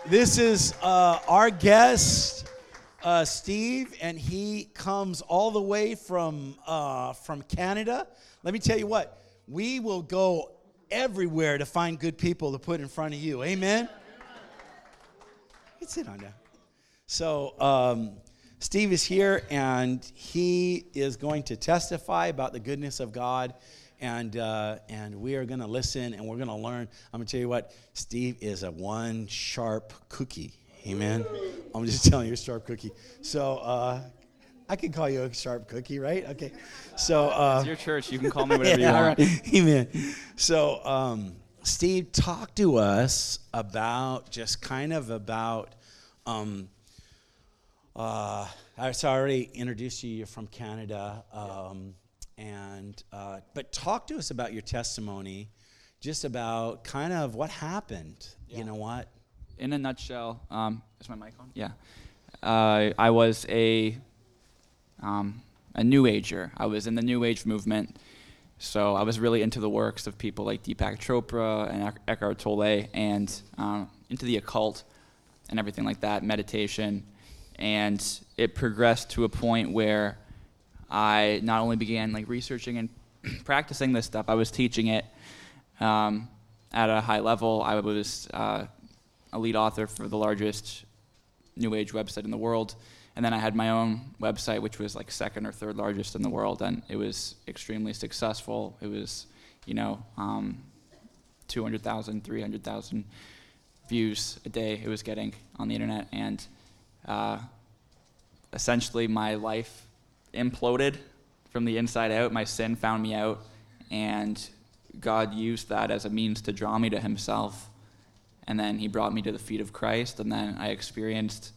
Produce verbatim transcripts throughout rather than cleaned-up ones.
This is uh, our guest, uh, Steve, and he comes all the way from uh, from Canada. Let me tell you what, we will go everywhere to find good people to put in front of you. Amen? Sit on down. So um, Steve is here, and he is going to testify about the goodness of God. And uh, and we are going to listen, and we're going to learn. I'm going to tell you what, Steve is a one sharp cookie. Amen? I'm just telling you, a sharp cookie. So uh, I can call you a sharp cookie, right? Okay. So uh, it's your church. You can call me whatever yeah, you want. Right. Amen. So um, Steve, talk to us about just kind of about. Um, uh, I already introduced you. You're from Canada. Um, And uh, but talk to us about your testimony, just about kind of what happened. Yeah. You know what? In a nutshell, um, is my mic on? Yeah. Uh, I was a um, a New Ager. I was in the New Age movement, so I was really into the works of people like Deepak Chopra and Eckhart Tolle, and um, into the occult and everything like that, meditation, and it progressed to a point where I not only began like researching and practicing this stuff, I was teaching it um, at a high level. I was uh, a lead author for the largest New Age website in the world, and then I had my own website, which was like second or third largest in the world, and it was extremely successful. It was, you know, um, two hundred thousand, three hundred thousand views a day it was getting on the internet, and uh, essentially my life imploded from the inside out. My sin found me out, and God used that as a means to draw me to himself, and then he brought me to the feet of Christ, and then I experienced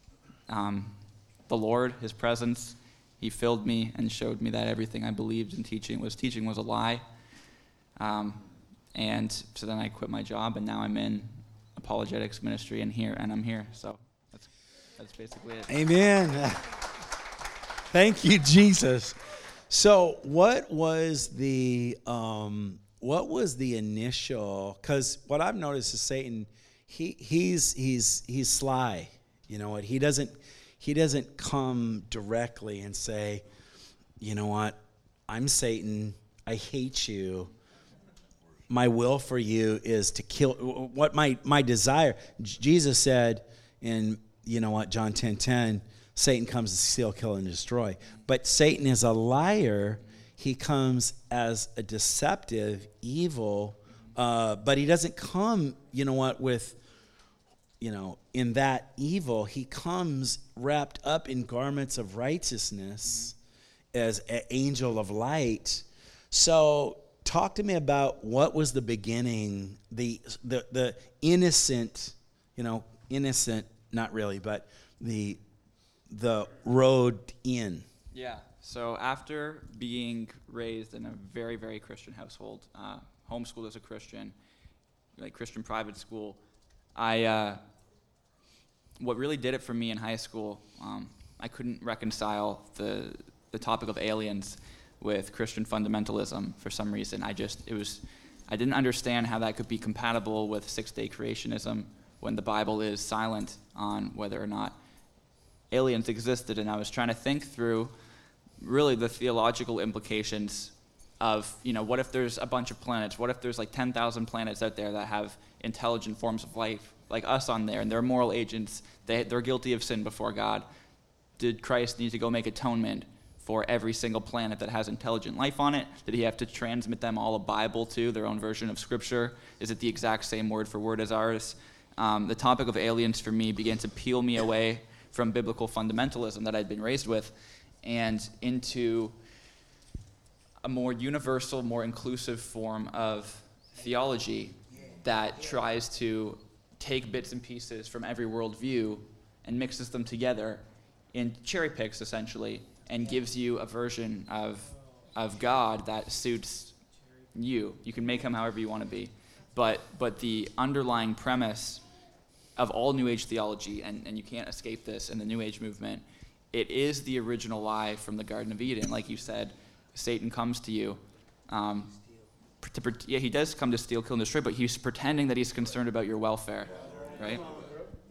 um, the Lord, his presence. He filled me and showed me that everything I believed in teaching was teaching was a lie, um, and so then I quit my job, and now I'm in apologetics ministry and here, and I'm here, so that's, that's basically it. Amen. Thank you, Jesus. So, what was the um, what was the initial? Because what I've noticed is Satan, he he's he's he's sly. You know what? He doesn't he doesn't come directly and say, you know what? I'm Satan. I hate you. My will for you is to kill. What my my desire? Jesus said in you know what John ten ten. Satan comes to steal, kill, and destroy. But Satan is a liar. He comes as a deceptive, evil, uh, but he doesn't come, you know what, with, you know, in that evil. He comes wrapped up in garments of righteousness as an angel of light. So talk to me about what was the beginning, the the, the innocent, you know, innocent, not really, but the the road in. Yeah, so after being raised in a very, very Christian household, uh, homeschooled as a Christian, like Christian private school, I, uh, what really did it for me in high school, um, I couldn't reconcile the the topic of aliens with Christian fundamentalism for some reason. I just, it was, I didn't understand how that could be compatible with six-day creationism when the Bible is silent on whether or not aliens existed, and I was trying to think through really the theological implications of, you know, what if there's a bunch of planets? What if there's like ten thousand planets out there that have intelligent forms of life, like us on there, and they're moral agents, they, they're guilty of sin before God. Did Christ need to go make atonement for every single planet that has intelligent life on it? Did he have to transmit them all a Bible too, their own version of Scripture? Is it the exact same word for word as ours? Um, the topic of aliens for me began to peel me away from biblical fundamentalism that I'd been raised with, and into a more universal, more inclusive form of theology that tries to take bits and pieces from every worldview and mixes them together and cherry picks, essentially, and gives you a version of of God that suits you. You can make him however you want to be. But but the underlying premise of all New Age theology, and, and you can't escape this in the New Age movement, it is the original lie from the Garden of Eden. Like you said, Satan comes to you. Um, to, yeah, he does come to steal, kill, and destroy, but he's pretending that he's concerned about your welfare, right?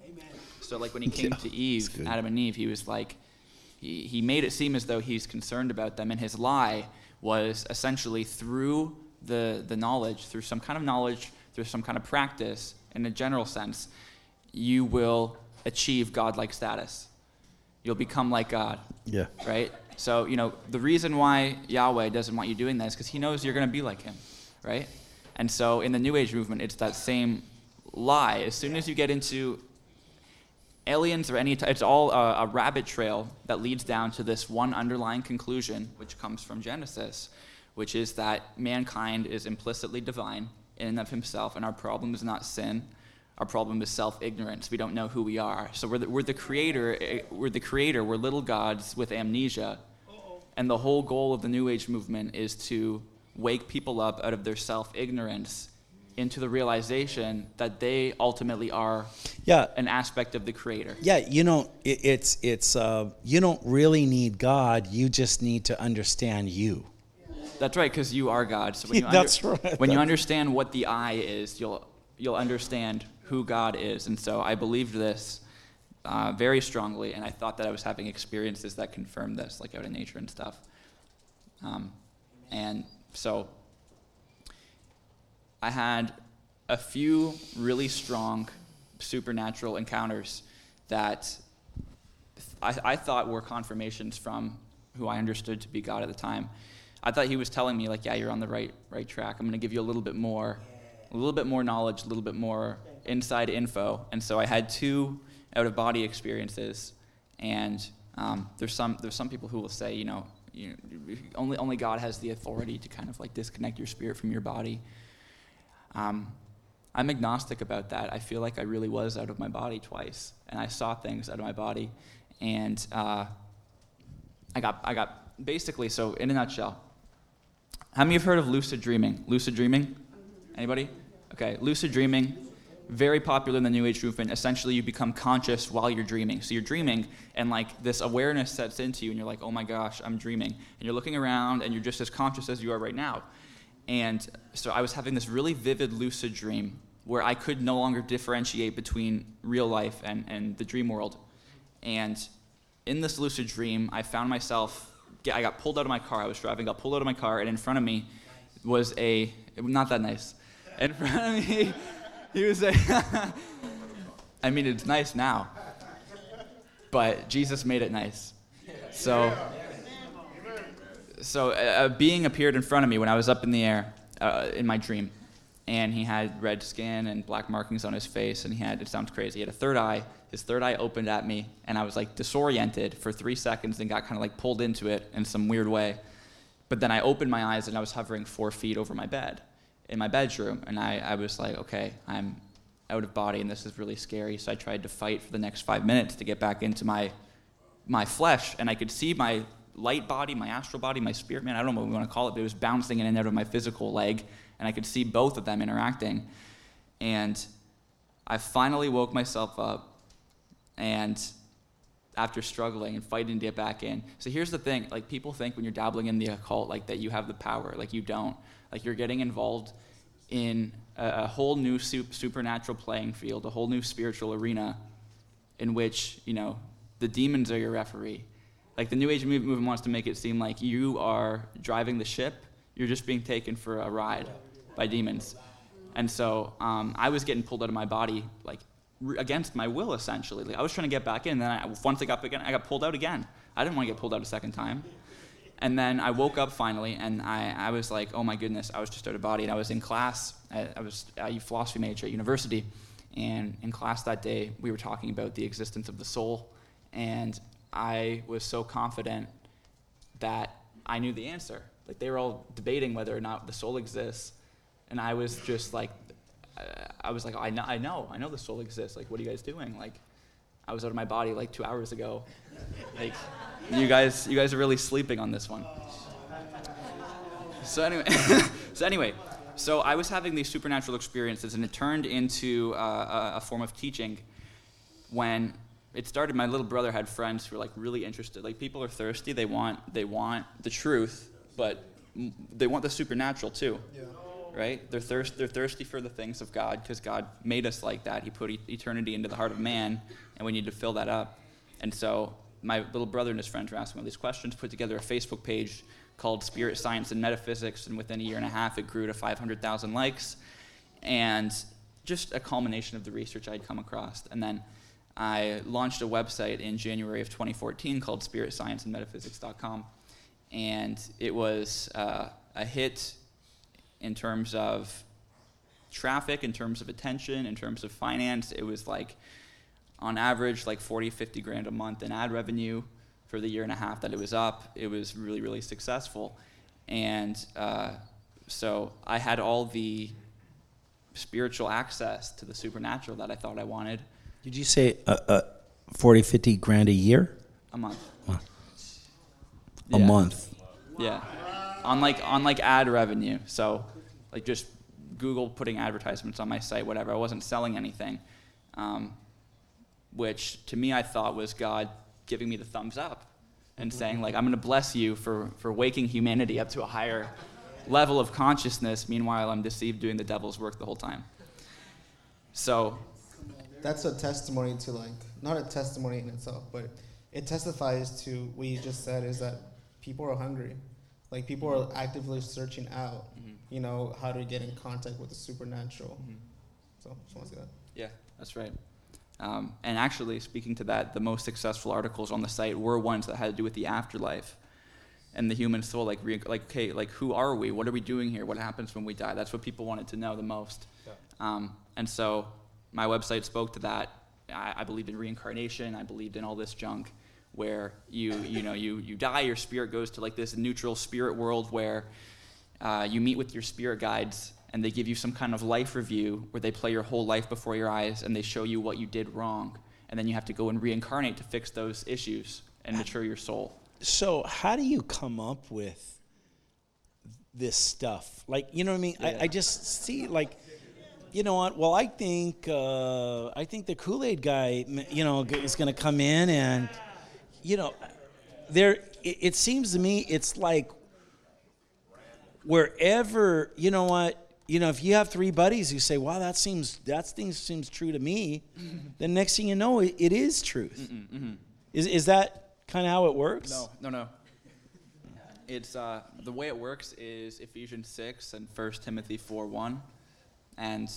So like when he came Yeah, to Eve, that's good. Adam and Eve, he was like, he, he made it seem as though he's concerned about them, and his lie was essentially through the, the knowledge, through some kind of knowledge, through some kind of practice, in a general sense, you will achieve God-like status. You'll become like God, Yeah. right? So, you know, the reason why Yahweh doesn't want you doing that is because he knows you're going to be like him, right? And so in the New Age movement, it's that same lie. As soon as you get into aliens or any type, it's all a, a rabbit trail that leads down to this one underlying conclusion, which comes from Genesis, which is that mankind is implicitly divine in and of himself, and our problem is not sin. Our problem is self-ignorance. We don't know who we are. So we're the, we're the creator. We're the creator. We're little gods with amnesia. And the whole goal of the New Age movement is to wake people up out of their self-ignorance into the realization that they ultimately are Yeah. an aspect of the creator. Yeah, you know, it, it's it's uh, you don't really need God. You just need to understand you. That's right, because you are God. So when you, That's under, right. when you understand what the I is, you'll you'll understand who God is. And so I believed this uh, very strongly, and I thought that I was having experiences that confirmed this, like out in nature and stuff. Um, and so I had a few really strong supernatural encounters that I, I thought were confirmations from who I understood to be God at the time. I thought he was telling me, like, yeah, you're on the right right track. I'm going to give you a little bit more, a little bit more knowledge, a little bit more inside info. And so I had two out-of-body experiences. And um, there's some there's some people who will say, you know, you, only only God has the authority to kind of like disconnect your spirit from your body. Um, I'm agnostic about that. I feel like I really was out of my body twice, and I saw things out of my body, and uh, I got I got basically. So in a nutshell, how many have heard of lucid dreaming? Lucid dreaming? Anybody? Okay, lucid dreaming, very popular in the New Age movement. Essentially, you become conscious while you're dreaming. So you're dreaming, and like this awareness sets into you, and you're like, oh my gosh, I'm dreaming. And you're looking around, and you're just as conscious as you are right now. And so I was having this really vivid lucid dream where I could no longer differentiate between real life and, and the dream world. And in this lucid dream, I found myself, I got pulled out of my car. I was driving, got pulled out of my car, and in front of me was a, not that nice. In front of me, he was a, I mean, it's nice now, but Jesus made it nice. So, so a, a being appeared in front of me when I was up in the air uh, in my dream, and he had red skin and black markings on his face, and he had, it sounds crazy, he had a third eye. His third eye opened at me, and I was like disoriented for three seconds and got kind of like pulled into it in some weird way. But then I opened my eyes, and I was hovering four feet over my bed in my bedroom, and I, I was like, okay, I'm out of body, and this is really scary. So I tried to fight for the next five minutes to get back into my my flesh, and I could see my light body, my astral body, my spirit man, I don't know what we want to call it, but it was bouncing in and out of my physical leg, and I could see both of them interacting. And I finally woke myself up, and after struggling and fighting to get back in. So here's the thing, like people think when you're dabbling in the occult, like that you have the power, like you don't. Like you're getting involved in a, a whole new sup- supernatural playing field, a whole new spiritual arena in which, you know, the demons are your referee. Like the New Age movement wants to make it seem like you are driving the ship, you're just being taken for a ride by demons. And so um, I was getting pulled out of my body, like re- against my will, essentially. Like I was trying to get back in, and then I, once I got back in, I got pulled out again. I didn't want to get pulled out a second time. And then I woke up finally, and I, I was like, oh my goodness, I was just out of body. And I was in class, I, I was a philosophy major at university, and in class that day, we were talking about the existence of the soul, and I was so confident that I knew the answer. Like they were all debating whether or not the soul exists, and I was just like, uh, I was like, I know, I know, I know the soul exists. Like, what are you guys doing? Like, I was out of my body like two hours ago. Like, you guys, you guys are really sleeping on this one. So anyway, so anyway, so I was having these supernatural experiences, and it turned into uh, a, a form of teaching. When it started, my little brother had friends who were like really interested. Like people are thirsty; they want, they want the truth, but they want the supernatural too. Yeah. right? They're thirst, they're thirsty for the things of God because God made us like that. He put e- eternity into the heart of man, and we need to fill that up. And so my little brother and his friends were asking all these questions, put together a Facebook page called Spirit, Science, and Metaphysics, and within a year and a half, it grew to five hundred thousand likes, and just a culmination of the research I'd come across. And then I launched a website in January of twenty fourteen called spirit science and metaphysics dot com, and it was uh, a hit in terms of traffic, in terms of attention, in terms of finance. It was like, on average, like forty, fifty grand a month in ad revenue for the year and a half that it was up. It was really, really successful. And uh, so I had all the spiritual access to the supernatural that I thought I wanted. Did you say uh, uh, forty, fifty grand a year? A month. A Yeah. month. Yeah. On like on like ad revenue. So like just Google putting advertisements on my site, whatever. I wasn't selling anything. Um, which to me I thought was God giving me the thumbs up and saying, like, I'm going to bless you for, for waking humanity up to a higher level of consciousness. Meanwhile, I'm deceived doing the devil's work the whole time. So that's a testimony to, like, not a testimony in itself, but it testifies to what you just said, is that people are hungry. Like, people are actively searching out, mm-hmm. you know, how to get in contact with the supernatural. Mm-hmm. So, just want to say that. Yeah, that's right. Um, and actually, speaking to that, the most successful articles on the site were ones that had to do with the afterlife and the human soul. Like, re- like, okay, like, who are we? What are we doing here? What happens when we die? That's what people wanted to know the most. Yeah. Um, and so my website spoke to that. I, I believed in reincarnation. I believed in all this junk where you, you know, you, you die, your spirit goes to like this neutral spirit world where uh, you meet with your spirit guides, and they give you some kind of life review where they play your whole life before your eyes and they show you what you did wrong. And then you have to go and reincarnate to fix those issues and mature your soul. So how do you come up with this stuff? Like, you know what I mean? Yeah. I, I just see, like, you know what? Well, I think uh, I think the Kool-Aid guy, you know, is going to come in and, you know, there. It, it seems to me it's like wherever, you know what? You know, if you have three buddies who say, wow, that seems that thing seems true to me, mm-hmm. then next thing you know, it, it is truth. Mm-mm, mm-hmm. Is is that kind of how it works? No, no, no. It's uh, the way it works is Ephesians six and First Timothy four one, and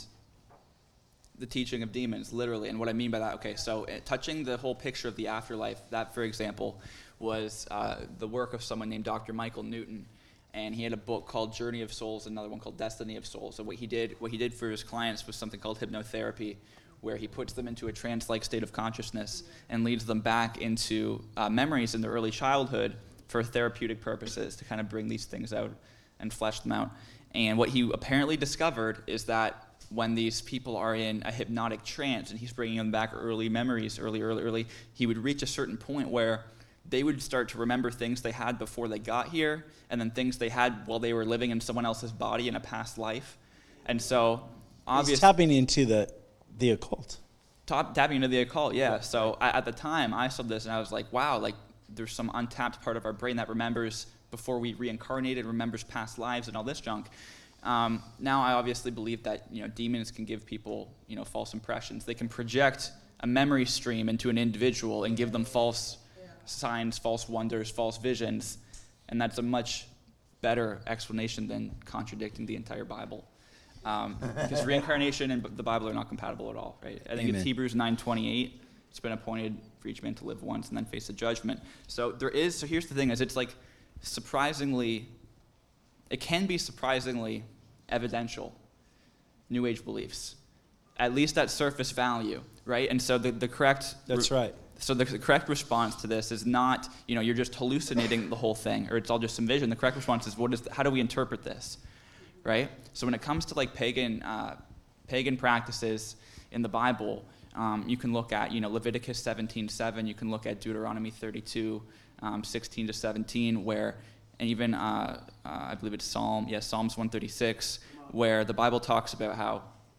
the teaching of demons, literally. And what I mean by that, okay, so uh, touching the whole picture of the afterlife, that, for example, was uh, the work of someone named Doctor Michael Newton. And he had a book called Journey of Souls, another one called Destiny of Souls. So what he did, what he did for his clients was something called hypnotherapy, where he puts them into a trance-like state of consciousness and leads them back into uh, memories in their early childhood for therapeutic purposes to kind of bring these things out and flesh them out. And what he apparently discovered is that when these people are in a hypnotic trance and he's bringing them back early memories, early, early, early, he would reach a certain point where they would start to remember things they had before they got here, and then things they had while they were living in someone else's body in a past life. And so, obviously, he's tapping into the the occult. Top, tapping into the occult, yeah. So I, at the time, I saw this and I was like, wow, like there's some untapped part of our brain that remembers before we reincarnated, remembers past lives and all this junk. Um, now I obviously believe that, you know, demons can give people, you know, false impressions. They can project a memory stream into an individual and give them false signs, false wonders, false visions, and that's a much better explanation than contradicting the entire Bible. Um, because reincarnation and the Bible are not compatible at all, right? I think Amen. It's Hebrews nine twenty-eight. It's been appointed for each man to live once and then face the judgment. So there is, so here's the thing, is it's like surprisingly, it can be surprisingly evidential, New Age beliefs, at least at surface value, right? And so the, the correct... That's right. So the, the correct response to this is not, you know, you're just hallucinating the whole thing, or it's all just some vision. The correct response is, what is, the, how do we interpret this, right? So when it comes to like pagan, uh, pagan practices in the Bible, um, you can look at, you know, Leviticus seventeen seven. You can look at Deuteronomy thirty-two, um, sixteen to seventeen, where, and even uh, uh, I believe it's Psalm, yes, Psalms one thirty-six, where the Bible talks about how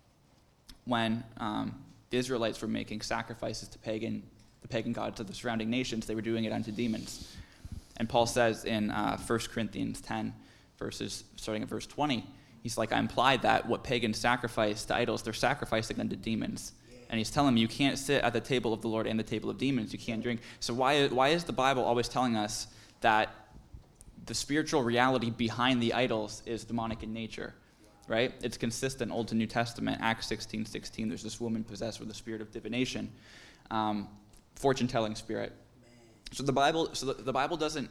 when um, the Israelites were making sacrifices to pagan. the pagan gods of the surrounding nations, they were doing it unto demons. And Paul says in uh, First Corinthians ten, verses starting at verse twenty, He's like, I implied that what pagans sacrifice to idols, they're sacrificing them to demons. And he's telling me you can't sit at the table of the Lord and the table of demons. You can't drink. So why, why is the Bible always telling us that the spiritual reality behind the idols is demonic in nature? Right? It's consistent, Old to New Testament. Acts sixteen sixteen, there's this woman possessed with the spirit of divination, um, fortune-telling spirit. So the Bible, so the, the Bible doesn't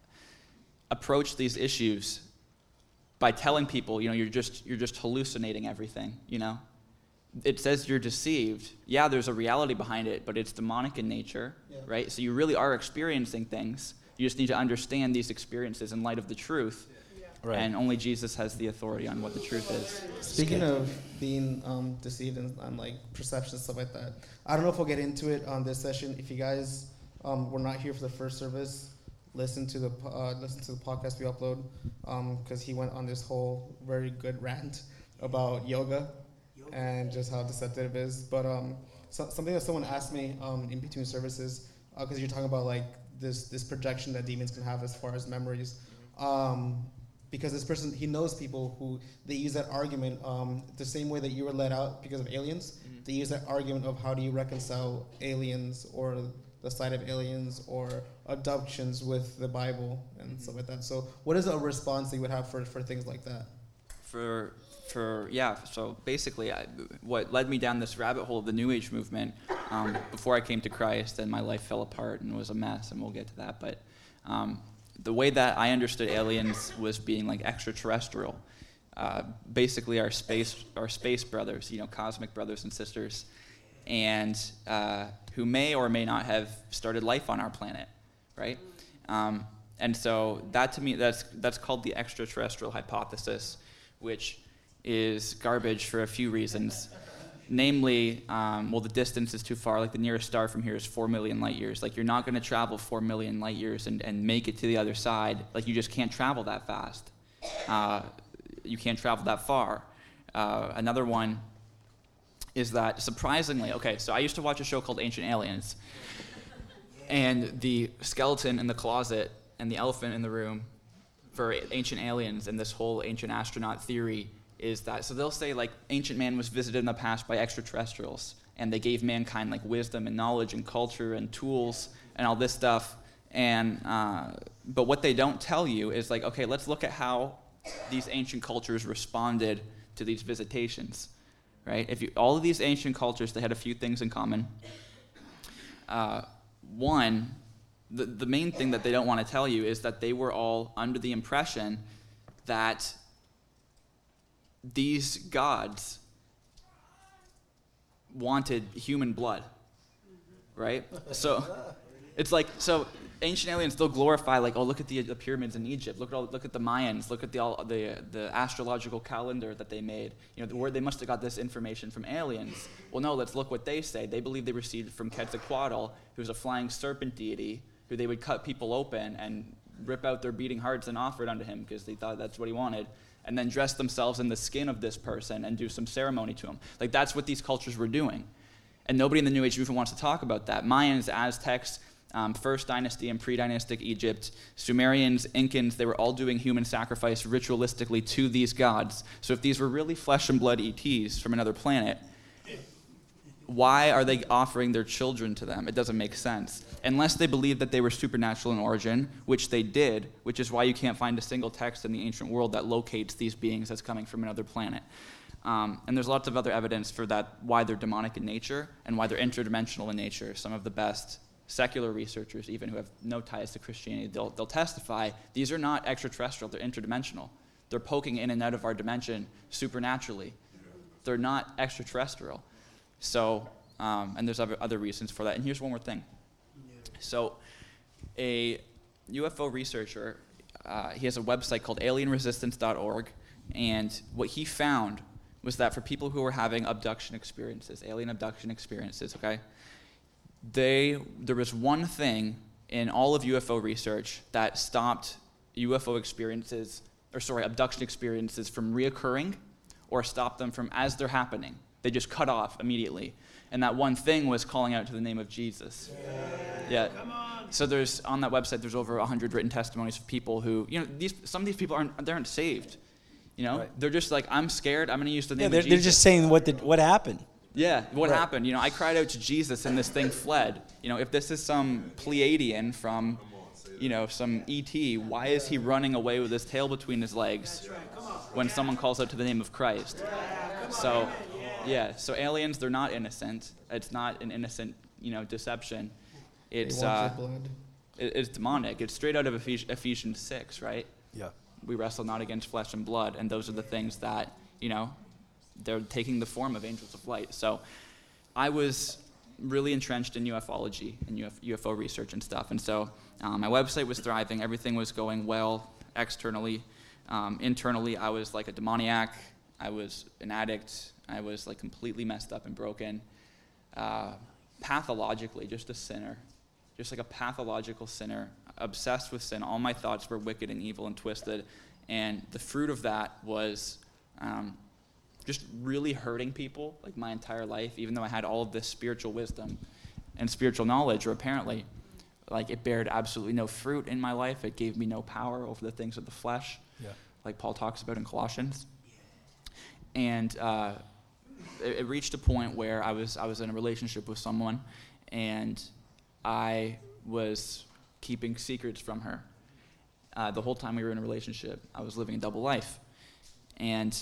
approach these issues by telling people, you know, you're just you're just hallucinating everything. You know, it says you're deceived. Yeah, there's a reality behind it, but it's demonic in nature, yeah. Right? So you really are experiencing things. You just need to understand these experiences in light of the truth. Right. And only Jesus has the authority on what the truth is. Speaking of being um, deceived and, and like perception and stuff like that, I don't know if we'll get into it on this session. If you guys um, were not here for the first service, listen to the uh, listen to the podcast we upload, because um, he went on this whole very good rant about yoga and just how deceptive it is. But um, so, something that someone asked me um, in between services, because uh, you're talking about like this this projection that demons can have as far as memories. Um, Because this person, he knows people who, they use that argument um, the same way that you were let out because of aliens. Mm-hmm. They use that argument of how do you reconcile aliens or the sight of aliens or abductions with the Bible and mm-hmm. stuff like that. So what is a response that you would have for, for things like that? For, for yeah, so basically I, what led me down this rabbit hole of the New Age movement um, before I came to Christ, and my life fell apart and was a mess, and we'll get to that. But um, the way that I understood aliens was being like extraterrestrial, uh, basically our space, our space brothers, you know, cosmic brothers and sisters, and uh, who may or may not have started life on our planet, right? Um, and so that to me, that's that's called the extraterrestrial hypothesis, which is garbage for a few reasons. Namely, um, well, the distance is too far. Like the nearest star from here is four million light years. Like you're not going to travel four million light years and, and make it to the other side. Like you just can't travel that fast. Uh, you can't travel that far. Uh, another one is that surprisingly, okay, so I used to watch a show called Ancient Aliens. And the skeleton in the closet and the elephant in the room for Ancient Aliens and this whole ancient astronaut theory is that, so they'll say like ancient man was visited in the past by extraterrestrials and they gave mankind like wisdom and knowledge and culture and tools and all this stuff, and uh, but what they don't tell you is like, okay, let's look at how these ancient cultures responded to these visitations, right? If you, all of these ancient cultures, they had a few things in common. Uh, one, the, the main thing that they don't want to tell you is that they were all under the impression that these gods wanted human blood, right? So it's like, so ancient aliens, they'll glorify like, oh, look at the, the pyramids in Egypt. Look at all, look at the Mayans. Look at the all, the the astrological calendar that they made. You know, the word, they must have got this information from aliens. Well, no, let's look what they say. They believe they received it from Quetzalcoatl, who's a flying serpent deity, who they would cut people open and rip out their beating hearts and offer it unto him because they thought that's what he wanted, and then dress themselves in the skin of this person and do some ceremony to him. Like, that's what these cultures were doing. And nobody in the New Age movement wants to talk about that. Mayans, Aztecs, um, First Dynasty and pre-dynastic Egypt, Sumerians, Incans, they were all doing human sacrifice ritualistically to these gods. So if these were really flesh and blood E Ts from another planet, why are they offering their children to them? It doesn't make sense. Unless they believe that they were supernatural in origin, which they did, which is why you can't find a single text in the ancient world that locates these beings as coming from another planet. Um, and there's lots of other evidence for that, why they're demonic in nature and why they're interdimensional in nature. Some of the best secular researchers, even who have no ties to Christianity, they'll, they'll testify these are not extraterrestrial, they're interdimensional. They're poking in and out of our dimension supernaturally. They're not extraterrestrial. So, um, and there's other, other reasons for that. And here's one more thing. So, a U F O researcher, uh, he has a website called alien resistance dot org, and what he found was that for people who were having abduction experiences, alien abduction experiences, okay, they there was one thing in all of U F O research that stopped U F O experiences, or sorry, abduction experiences from reoccurring or stopped them from as they're happening. They just cut off immediately. And that one thing was calling out to the name of Jesus. Yeah. Come on. So there's, on that website, there's over one hundred written testimonies of people who, you know, these some of these people aren't, they aren't saved. You know, Right. they're just like, I'm scared. I'm going to use the name Yeah, of they're, Jesus. they're just saying what did what happened. Yeah, what Right. happened? You know, I cried out to Jesus and this thing fled. You know, if this is some Pleiadian from, you know, some E T, why is he running away with his tail between his legs when someone calls out to the name of Christ? So, yeah, so aliens, they're not innocent. It's not an innocent, you know, deception. They It's want uh, your blood. it, it's demonic. It's straight out of Ephes- Ephesians six, right? Yeah. We wrestle not against flesh and blood, and those are the things that, you know, they're taking the form of angels of light. So I was really entrenched in ufology and Uf- U F O research and stuff. And so um, my website was thriving. Everything was going well externally. Um, internally, I was like a demoniac. I was an addict. I was like completely messed up and broken. Uh, pathologically, just a sinner. Just like a pathological sinner, obsessed with sin. All my thoughts were wicked and evil and twisted. And the fruit of that was um, just really hurting people like my entire life, even though I had all of this spiritual wisdom and spiritual knowledge, or apparently, like it bared absolutely no fruit in my life. It gave me no power over the things of the flesh, Yeah. like Paul talks about in Colossians. And uh, it, it reached a point where I was I was in a relationship with someone, and I was keeping secrets from her. Uh, the whole time we were in a relationship, I was living a double life. And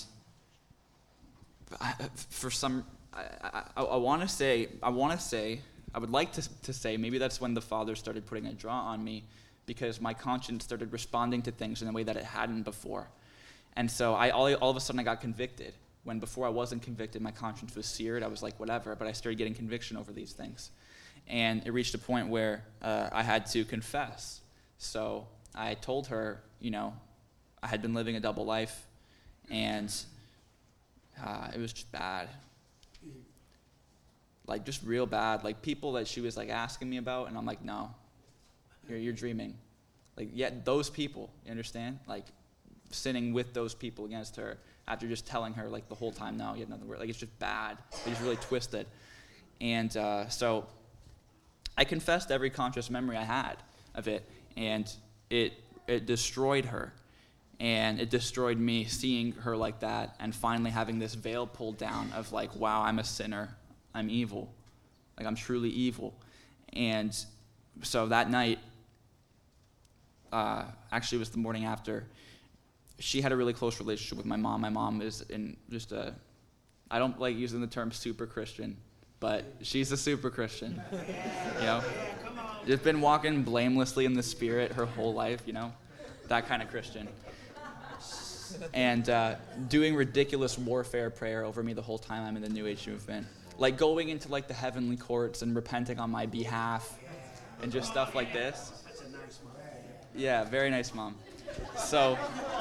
I, for some, I, I, I want to say, I want to say, I would like to, to say, maybe that's when the Father started putting a draw on me, because my conscience started responding to things in a way that it hadn't before. And so I all, all of a sudden I got convicted, when before I wasn't convicted, my conscience was seared. I was like, whatever, but I started getting conviction over these things. And it reached a point where uh, I had to confess. So I told her, you know, I had been living a double life, and uh, it was just bad. Like, just real bad. Like, people that she was, like, asking me about, and I'm like, no, you're, you're dreaming. Like, yet those people, you understand? Like, sinning with those people against her after just telling her, like, the whole time, no, you have nothing. Like, it's just bad. It's just really twisted. And uh, so I confessed every conscious memory I had of it, and it it destroyed her. And it destroyed me seeing her like that, and finally having this veil pulled down of like, wow, I'm a sinner. I'm evil. Like, I'm truly evil. And so that night, uh, actually it was the morning after, she had a really close relationship with my mom. My mom is in just a, I don't like using the term super Christian, but she's a super Christian. You know? Just been walking blamelessly in the Spirit her whole life, you know? That kind of Christian. And uh, doing ridiculous warfare prayer over me the whole time I'm in the New Age movement. Like going into like the heavenly courts and repenting on my behalf and just stuff like this. Yeah, very nice mom. So,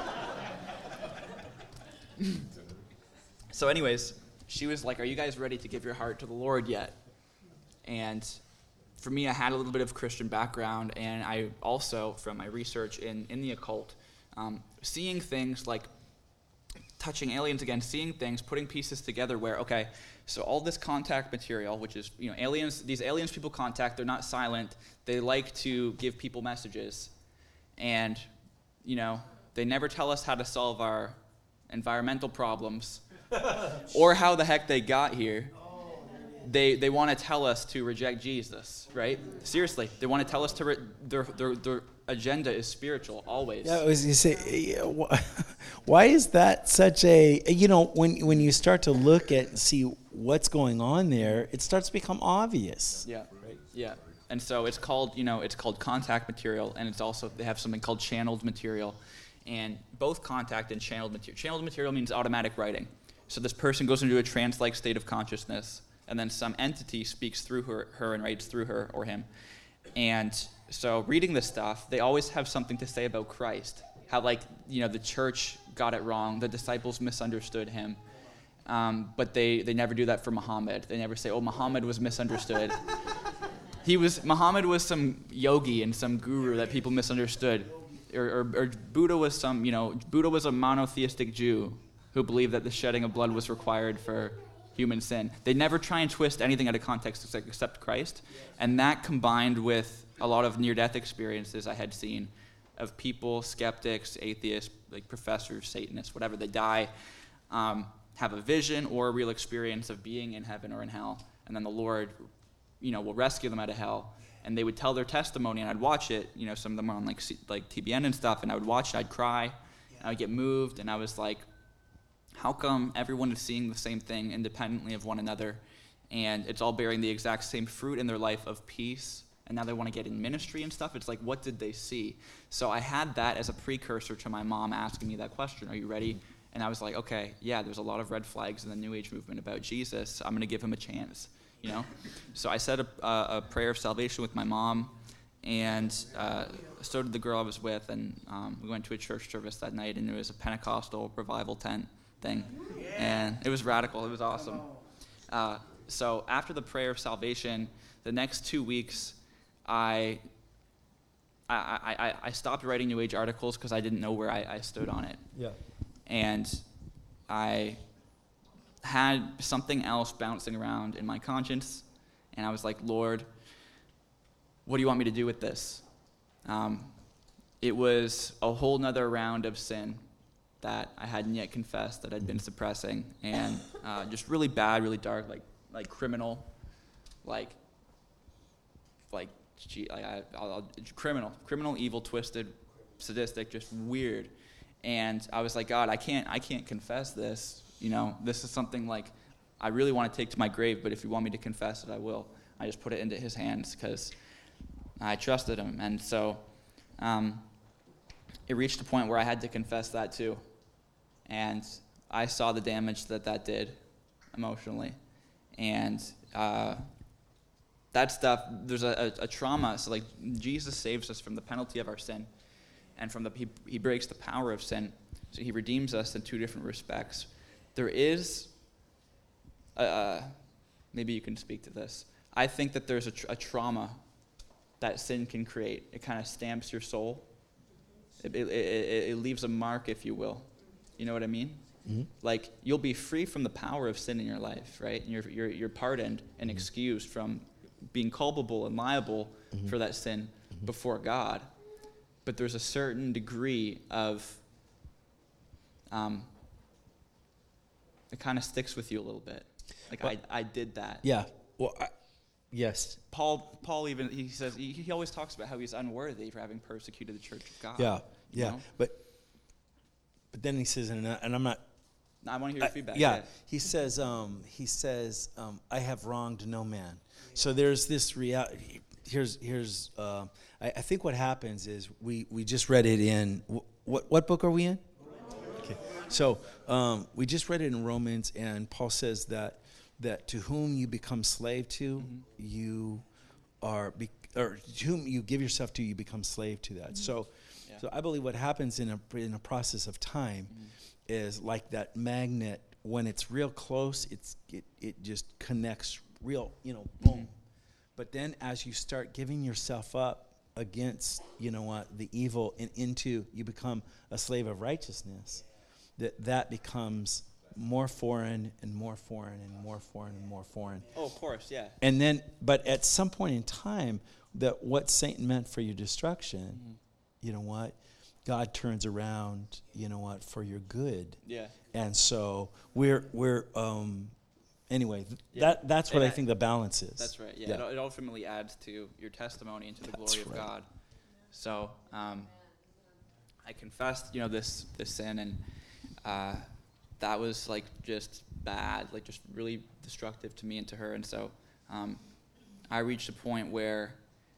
so anyways, she was like, are you guys ready to give your heart to the Lord yet? And for me, I had a little bit of Christian background, and I also, from my research in, in the occult, um, seeing things like touching aliens again, seeing things, putting pieces together where, okay, so all this contact material, which is, you know, aliens, these aliens people contact, they're not silent. They like to give people messages. And, you know, they never tell us how to solve our environmental problems or how the heck they got here. They they want to tell us to reject Jesus, right? Seriously, they want to tell us to re- their, their their agenda is spiritual always. Yeah, I was gonna say, yeah, wh- why is that such a, you know, when when you start to look at and see what's going on there, it starts to become obvious. Yeah, right. Yeah, and so it's called, you know, it's called contact material, and it's also, they have something called channeled material, and both contact and channeled material. Channeled material means automatic writing. So this person goes into a trance-like state of consciousness, and then some entity speaks through her, her and writes through her or him. And so reading this stuff, they always have something to say about Christ. How, like, you know, the church got it wrong. The disciples misunderstood him. Um, but they, they never do that for Muhammad. They never say, oh, Muhammad was misunderstood. he was Muhammad was some yogi and some guru that people misunderstood. Or, or, or Buddha was some, you know, Buddha was a monotheistic Jew who believed that the shedding of blood was required for human sin. They never try and twist anything out of context except Christ. And that, combined with a lot of near-death experiences I had seen, of people, skeptics, atheists, like professors, Satanists, whatever. They die, um, have a vision or a real experience of being in heaven or in hell, and then the Lord, you know, will rescue them out of hell. And they would tell their testimony, and I'd watch it. You know, some of them are on like C- like T B N and stuff, and I would watch it. I'd cry, and I would get moved, and I was like, how come everyone is seeing the same thing independently of one another, and it's all bearing the exact same fruit in their life of peace, and now they want to get in ministry and stuff? It's like, what did they see? So I had that as a precursor to my mom asking me that question, are you ready? And I was like, okay, yeah, there's a lot of red flags in the New Age movement about Jesus. I'm going to give him a chance, you know? So I said a, a, a prayer of salvation with my mom, and uh, so did the girl I was with, and um, we went to a church service that night, and it was a Pentecostal revival tent thing, and it was radical. It was awesome. Uh, so after the prayer of salvation, the next two weeks, I I, I, I stopped writing New Age articles because I didn't know where I, I stood on it. Yeah. And I had something else bouncing around in my conscience, and I was like, Lord, what do you want me to do with this? Um, it was a whole nother round of sin that I hadn't yet confessed, that I'd been suppressing, and uh, just really bad, really dark, like like criminal, like like gee, like I, I'll, I'll, criminal, criminal, evil, twisted, sadistic, just weird. And I was like, God, I can't, I can't confess this. You know, this is something like I really want to take to my grave, but if you want me to confess it, I will. I just put it into his hands because I trusted him. And so um, it reached a point where I had to confess that too. And I saw the damage that that did emotionally. And uh, that stuff, there's a, a, a trauma. So like Jesus saves us from the penalty of our sin. And from the he, he breaks the power of sin. So he redeems us in two different respects. There is, uh, maybe you can speak to this. I think that there's a, tr- a trauma that sin can create. It kind of stamps your soul. It, it, it, it leaves a mark, if you will. You know what I mean? Mm-hmm. Like, you'll be free from the power of sin in your life, right? And you're, you're, you're pardoned and mm-hmm. excused from being culpable and liable mm-hmm. for that sin mm-hmm. before God. But there's a certain degree of, um, it kind of sticks with you a little bit. Like, well, I, I did that. Yeah. Well, I, yes. Paul, Paul even, he says, he, he always talks about how he's unworthy for having persecuted the church of God. Yeah, yeah. Know? But but then he says, and, I, and I'm not. I want to hear your feedback. Yeah. yeah. He says, um, he says, um, I have wronged no man. So there's this reality. Here's, here's, uh, I, I think what happens is we, we just read it in, what what book are we in? Okay. So um, we just read it in Romans, and Paul says that that to whom you become slave to, mm-hmm. you are, be, or to whom you give yourself to, you become slave to that. Mm-hmm. So, yeah. so I believe what happens in a in a process of time mm-hmm. is like that magnet. When it's real close, it's it it just connects real, you know, boom. Mm-hmm. But then as you start giving yourself up against, you know what, the evil and into, you become a slave of righteousness, that that becomes more foreign and more foreign and more foreign and more foreign. Oh, of course, yeah. And then, but at some point in time, that what Satan meant for your destruction, mm-hmm. you know what, God turns around, you know what, for your good. Yeah. And so we're, we're, um, Anyway, th- yeah. that that's what and I think the balance is. That's right. Yeah, yeah. It, it ultimately adds to your testimony and to the that's glory of right. God. So um, I confessed, you know, this this sin, and uh, that was like just bad, like just really destructive to me and to her. And so um, I reached a point where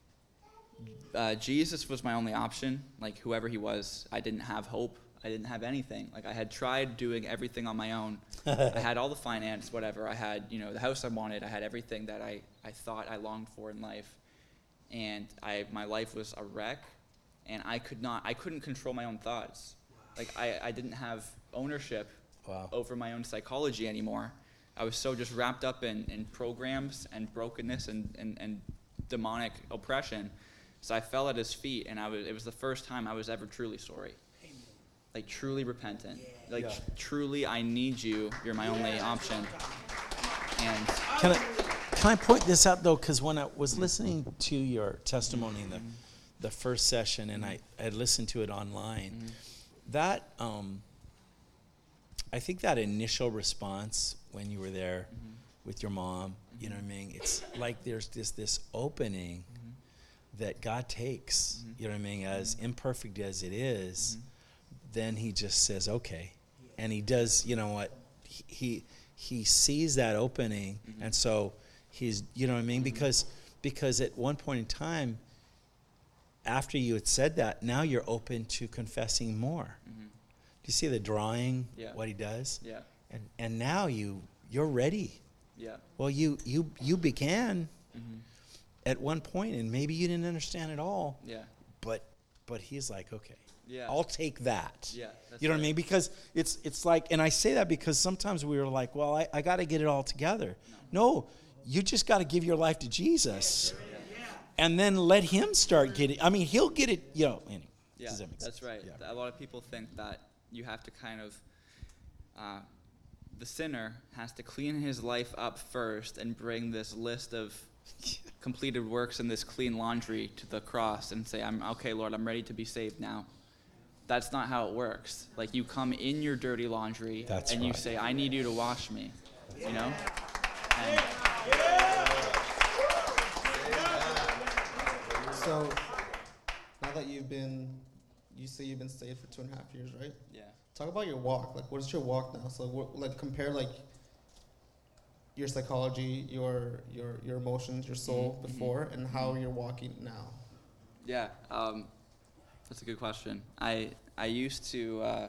uh, Jesus was my only option. Like whoever he was, I didn't have hope. I didn't have anything. Like I had tried doing everything on my own. I had all the finance, whatever. I had, you know, the house I wanted. I had everything that I, I thought I longed for in life. And I my life was a wreck, and I could not I couldn't control my own thoughts. Like I, I didn't have ownership wow. over my own psychology anymore. I was so just wrapped up in, in programs and brokenness and, and, and demonic oppression. So I fell at his feet, and I was it was the first time I was ever truly sorry. Like truly repentant, like yeah. tr- truly, I need you. You're my only option. And can I can I point this out though? Because when I was listening to your testimony and the the first session, and I had listened to it online. Mm-hmm. That um, I think that initial response when you were there Mm-hmm. with your mom, you know what I mean? It's like there's this this opening Mm-hmm. that God takes, Mhm. you know what I mean, as imperfect as it is, then he just says, okay. And he does, you know what, he he, he sees that opening, Mhm. and so he's, you know what I mean, because because at one point in time, after you had said that, now you're open to confessing more. Mhm. Do you see the drawing, Yeah. what he does? Yeah. And and now you you're ready. Yeah. Well, you you you began Mm-hmm. at one point, and maybe you didn't understand it all, Yeah. but but he's like, okay, Yeah. I'll take that. Yeah. That's You know what I right. mean? Because it's it's like, and I say that because sometimes we were like, well, I, I got to get it all together. No, you just got to give your life to Jesus, and then let him start getting. I mean, he'll get it. You know. Anyway, Yeah, does that make that's sense? right. Yeah. A lot of people think that you have to kind of, uh, the sinner has to clean his life up first and bring this list of completed works and this clean laundry to the cross and say, "I'm okay, Lord, I'm ready to be saved now." That's not how it works. Like, you come in your dirty laundry That's and you right. say, "I need you to wash me," you know? And So, now that you've been, you say you've been saved for two and a half years, right? yeah. Talk about your walk. Like, what is your walk now? So, what, like, compare like your psychology, your your your emotions, your soul Mhm. before, and how you're walking now. Yeah, um, that's a good question. I I used to uh,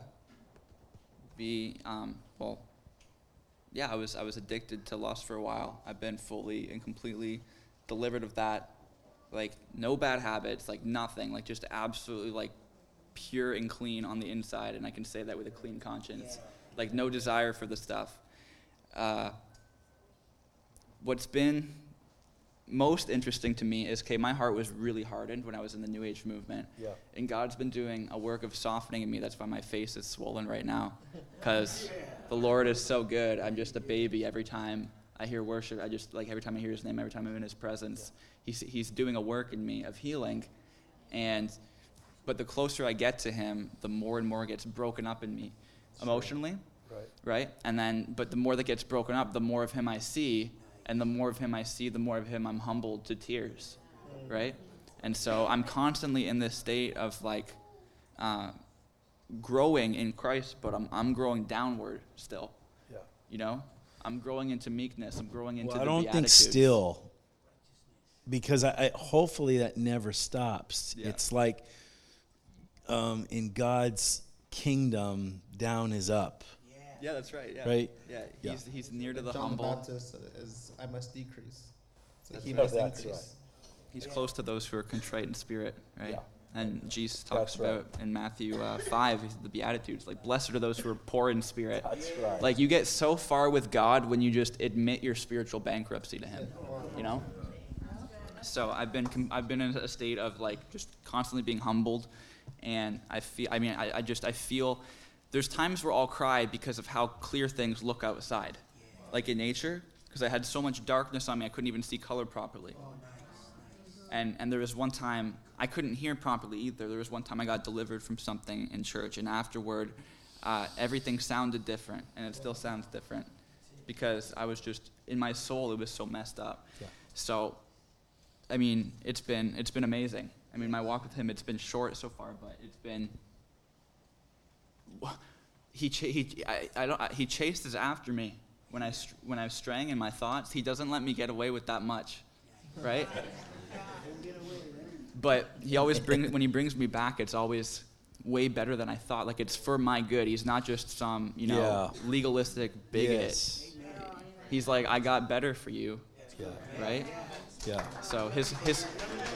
be um, well, yeah. I was I was addicted to lust for a while. I've been fully and completely delivered of that. Like, no bad habits, like nothing, like just absolutely like pure and clean on the inside, and I can say that with a clean conscience. Like, no desire for the stuff. Uh, what's been most interesting to me is, okay, my heart was really hardened when I was in the New Age movement. Yeah. And God's been doing a work of softening in me. That's why my face is swollen right now. Because the Lord is so good. I'm just a baby every time I hear worship. I just, like, every time I hear his name, every time I'm in his presence, he's, he's doing a work in me of healing. And, but the closer I get to him, the more and more it gets broken up in me emotionally. Right. Right? And then, but the more that gets broken up, the more of him I see. And the more of him I see, the more of him I'm humbled to tears, right? And so I'm constantly in this state of like uh, growing in Christ, but I'm I'm growing downward still. Yeah. You know, I'm growing into meekness. I'm growing into Well, the I don't think Beatitudes. still, because I, I hopefully that never stops. Yeah. It's like um, in God's kingdom, down is up. Yeah, that's right. Yeah. Right? Yeah. Yeah. He's he's near to the John humble. the Baptist is, I must decrease. So That's he right. must That's increase. He's close to those who are contrite in spirit, right? Yeah. And Jesus talks That's right. about in Matthew uh, five, he's the Beatitudes, like, blessed are those who are poor in spirit. That's right. Like, you get so far with God when you just admit your spiritual bankruptcy to him, you know? So I've been com- I've been in a state of, like, just constantly being humbled, and I feel, I mean, I, I just, I feel, there's times where I'll cry because of how clear things look outside, like in nature, because I had so much darkness on me, I couldn't even see color properly. And and there was one time I couldn't hear properly either. There was one time I got delivered from something in church, and afterward, uh, everything sounded different, and it still sounds different, because I was just, in my soul, it was so messed up. Yeah. So, I mean, it's been it's been amazing. I mean, my walk with him, it's been short so far, but it's been. He ch- he I, I don't I, he chases after me when I str- when I'm straying in my thoughts. He doesn't let me get away with that much, right? But he always brings, when he brings me back, it's always way better than I thought. Like, it's for my good. He's not just some, you know, Yeah. legalistic bigot. Yes. He's like, I got better for you, Yeah. right? Yeah. So his his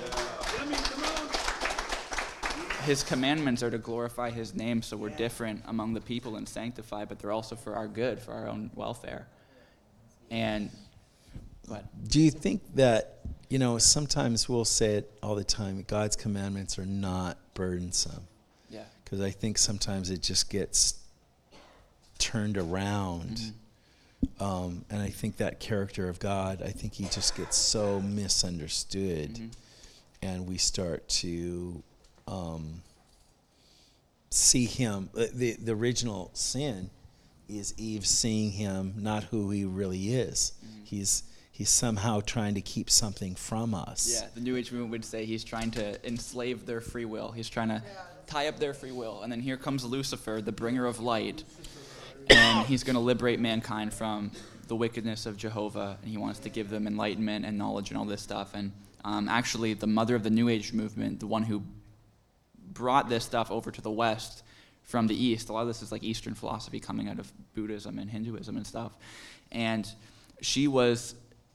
his commandments are to glorify his name, so we're different among the people and sanctified, but they're also for our good, for our own welfare. And but Do you think that, you know, sometimes we'll say it all the time, God's commandments are not burdensome? yeah. Because I think sometimes it just gets turned around. Mm-hmm. Um, and I think that character of God, I think he just gets so misunderstood. Mhm. and we start to um, see him. Uh, the the original sin is Eve seeing him not who he really is. Mm-hmm. He's he's somehow trying to keep something from us. Yeah, the New Age movement would say he's trying to enslave their free will. He's trying to tie up their free will. And then here comes Lucifer, the bringer of light, and he's going to liberate mankind from the wickedness of Jehovah, and he wants to give them enlightenment and knowledge and all this stuff. And um, actually, the mother of the New Age movement, the one who brought this stuff over to the West from the East, a lot of this is like Eastern philosophy coming out of Buddhism and Hinduism and stuff, and she was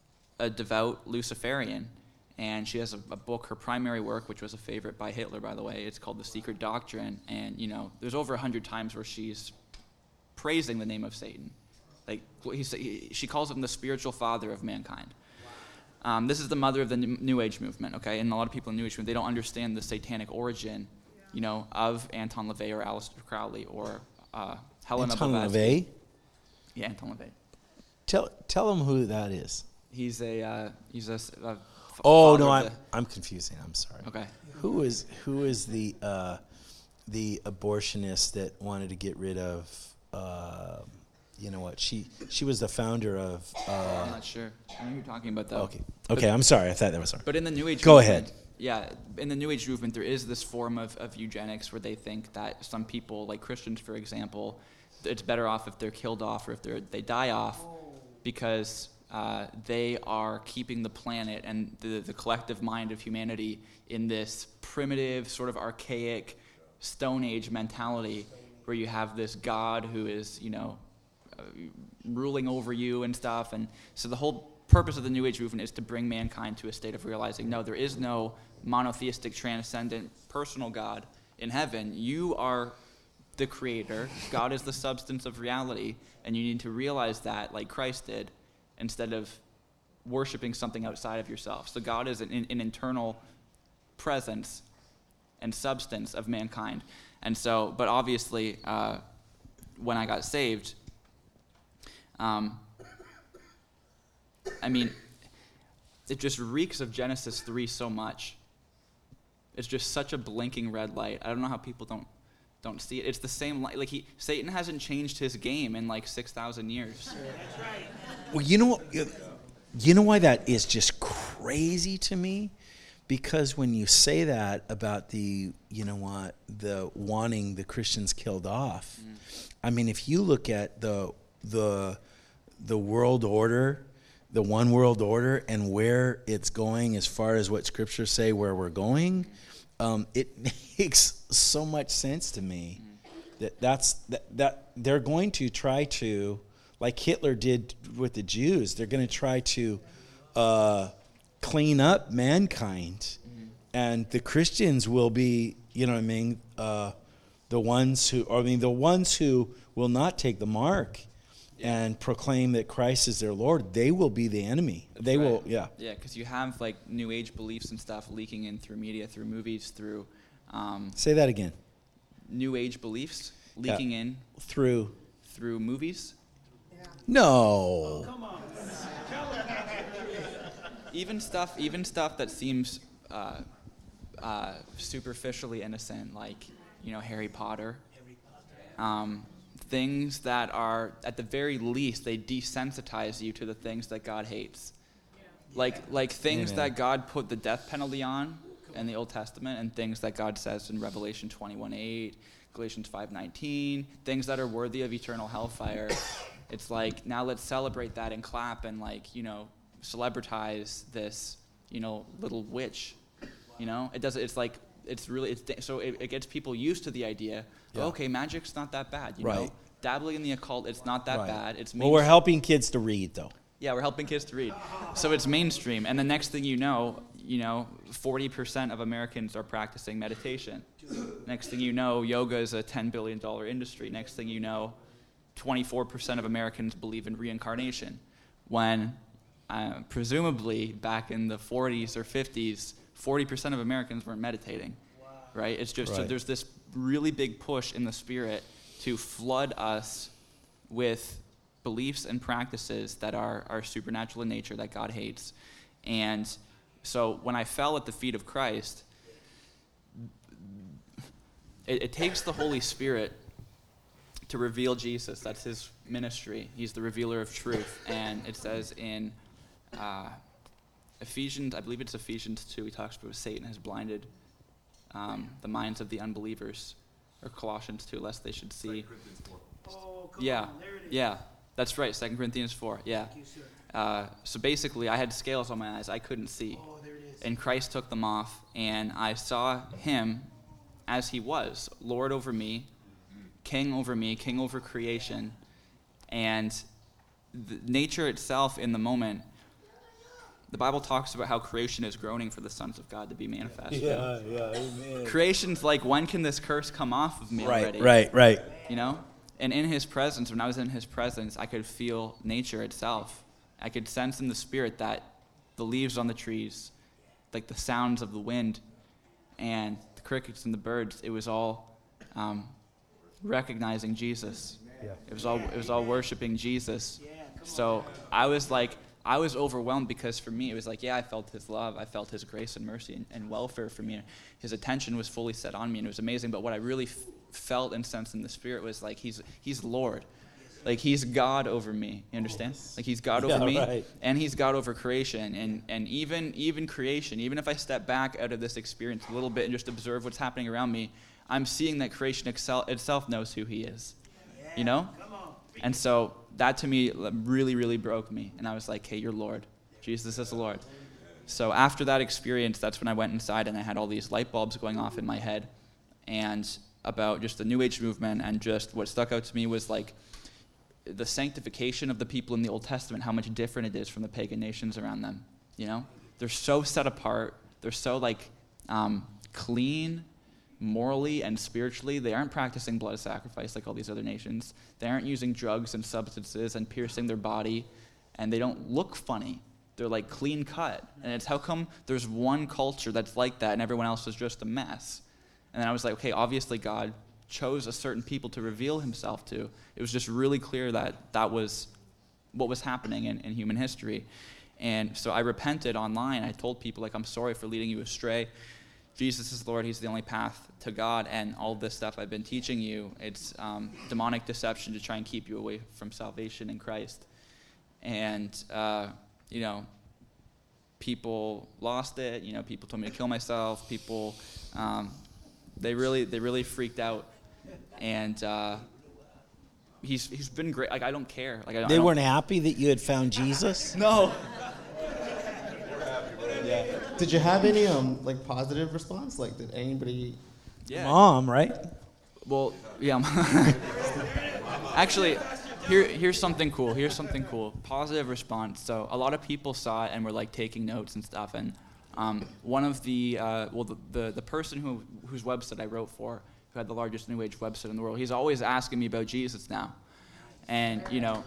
a devout Luciferian, and she has a, a book, her primary work, which was a favorite by Hitler, by the way. It's called The Secret Doctrine, and you know, there's over a hundred times where she's praising the name of Satan. Like he's, he, she calls him the spiritual father of mankind. Wow. Um, this is the mother of the New Age movement, okay? And a lot of people in the New Age movement, they don't understand the satanic origin, you know, of Anton LaVey or Aleister Crowley or uh, Helena Anton Blavatsky. LaVey? Yeah, Anton LaVey. Tell tell them who that is. He's a uh, he's a. a oh no, I'm the, I'm confusing. I'm sorry. Okay. Who is who is the uh, the abortionist that wanted to get rid of? Uh, you know what? She she was the founder of. Uh, I'm not sure. I know who you're talking about though. Okay. Okay. But, I'm sorry. I thought that was sorry. But in the New Age. Go movement, ahead. Yeah, in the New Age movement, there is this form of, of eugenics where they think that some people, like Christians, for example, it's better off if they're killed off or if they they die off, because uh, they are keeping the planet and the, the collective mind of humanity in this primitive, sort of archaic, Stone Age mentality, where you have this God who is, you know, uh, ruling over you and stuff. And so the whole purpose of the New Age movement is to bring mankind to a state of realizing, no, there is no monotheistic, transcendent, personal God in heaven. You are the creator. God is the substance of reality, and you need to realize that like Christ did, instead of worshiping something outside of yourself. So God is an, an internal presence and substance of mankind. And so, but obviously, uh, when I got saved, um, I mean, it just reeks of Genesis three so much. It's just such a blinking red light. I don't know how people don't don't see it. It's the same light. Like he, Satan hasn't changed his game in like six thousand years. That's right. Well, you know what? You know why that is just crazy to me? Because when you say that about the, you know what, the wanting the Christians killed off, mm. I mean, if you look at the the the world order, the one world order, and where it's going as far as what scriptures say where we're going, um, it makes so much sense to me mm. that that's that, that they're going to try to, like Hitler did with the Jews, they're going to try to uh, clean up mankind, mm. and the Christians will be, you know what I mean, uh, the ones who, I mean, the ones who will not take the mark and proclaim that Christ is their Lord, they will be the enemy. That's they right. will, yeah. Yeah, because you have like New Age beliefs and stuff leaking in through media, through movies, through... Um, Say that again. New Age beliefs leaking yeah. in... Through? Through movies. Yeah. No. Oh, come on. even stuff, even stuff that seems uh, uh, superficially innocent, like, you know, Harry Potter. Harry Potter. Um, things that are, at the very least, they desensitize you to the things that God hates. Yeah. Like like things Amen. That God put the death penalty on in the Old Testament, and things that God says in Revelation twenty-one eight, Galatians five nineteen, things that are worthy of eternal hellfire. It's like, now let's celebrate that and clap and, like, you know, celebritize this, you know, little witch. You know, it does. It's like, it's really, it's so it, it gets people used to the idea. Yeah. Oh, okay, magic's not that bad. You right. know, dabbling in the occult, it's not that right. bad. It's well, we're helping kids to read, though. Yeah, we're helping kids to read. So it's mainstream, and the next thing you know, you know, forty percent of Americans are practicing meditation. Next thing you know, yoga is a ten billion dollars industry. Next thing you know, twenty-four percent of Americans believe in reincarnation, when uh, presumably back in the forties or fifties, forty percent of Americans weren't meditating. Wow. Right? It's just, right. so there's this really big push in the spirit to flood us with beliefs and practices that are, are supernatural in nature, that God hates. And So when I fell at the feet of Christ, it, it takes the Holy Spirit to reveal Jesus. That's his ministry. He's the revealer of truth. And it says in uh, Ephesians, I believe it's Ephesians two, he talks about Satan has blinded um, the minds of the unbelievers. Or Colossians two, lest they should see. Oh, come Yeah, on, there it is. yeah, that's right, Second Corinthians four, yeah. Thank you, sir. Uh, so basically, I had scales on my eyes. I couldn't see. Oh, there it is. And Christ took them off, and I saw him as he was, Lord over me, King over me, King over creation. And the nature itself in the moment, the Bible talks about how creation is groaning for the sons of God to be manifest. Yeah, yeah, amen. Creation's like, when can this curse come off of me Right, already? right, right. You know? And in his presence, when I was in his presence, I could feel nature itself. I could sense in the spirit that the leaves on the trees, like the sounds of the wind and the crickets and the birds, it was all um, recognizing Jesus. Yeah. It was all it was all worshiping Jesus. Yeah, come on. So I was like, I was overwhelmed because for me, it was like, yeah, I felt his love. I felt his grace and mercy and, and welfare for me. His attention was fully set on me, and it was amazing. But what I really f- felt and sensed in the spirit was like, he's he's Lord. Like, he's God over me. You understand? Like, he's God over Yeah, me, right. and he's God over creation. And and even even creation, even if I step back out of this experience a little bit and just observe what's happening around me, I'm seeing that creation excel, itself knows who he is. You know? Come on. And so that to me really, really broke me. And I was like, hey, you're Lord. Jesus is the Lord. So after that experience, that's when I went inside and I had all these light bulbs going off in my head and about just the New Age movement. And just what stuck out to me was like the sanctification of the people in the Old Testament, how much different it is from the pagan nations around them. You know? They're so set apart. They're so like um, clean morally and spiritually. They aren't practicing blood sacrifice like all these other nations. They aren't using drugs and substances and piercing their body, and they don't look funny. They're like clean cut. And it's how come there's one culture that's like that and everyone else is just a mess? And then I was like, okay, obviously God chose a certain people to reveal himself to. It was just really clear that that was what was happening in, in human history. And so I repented online. I told people, like, I'm sorry for leading you astray. Jesus is Lord. He's the only path to God. And all this stuff I've been teaching you, it's um, demonic deception to try and keep you away from salvation in Christ. And, uh, you know, people lost it. You know, people told me to kill myself. People, um, they really they really freaked out. And uh, he's he's been great. Like, I don't care. Like, I don't, They I don't, weren't happy that you had found Jesus? No. Did you have any um like positive response? Like, did anybody? Yeah. Mom, right? Well, yeah. Actually, here here's something cool. Here's something cool. Positive response. So a lot of people saw it and were like taking notes and stuff. And um, one of the uh, well, the, the the person who whose website I wrote for, who had the largest New Age website in the world, he's always asking me about Jesus now. And you know,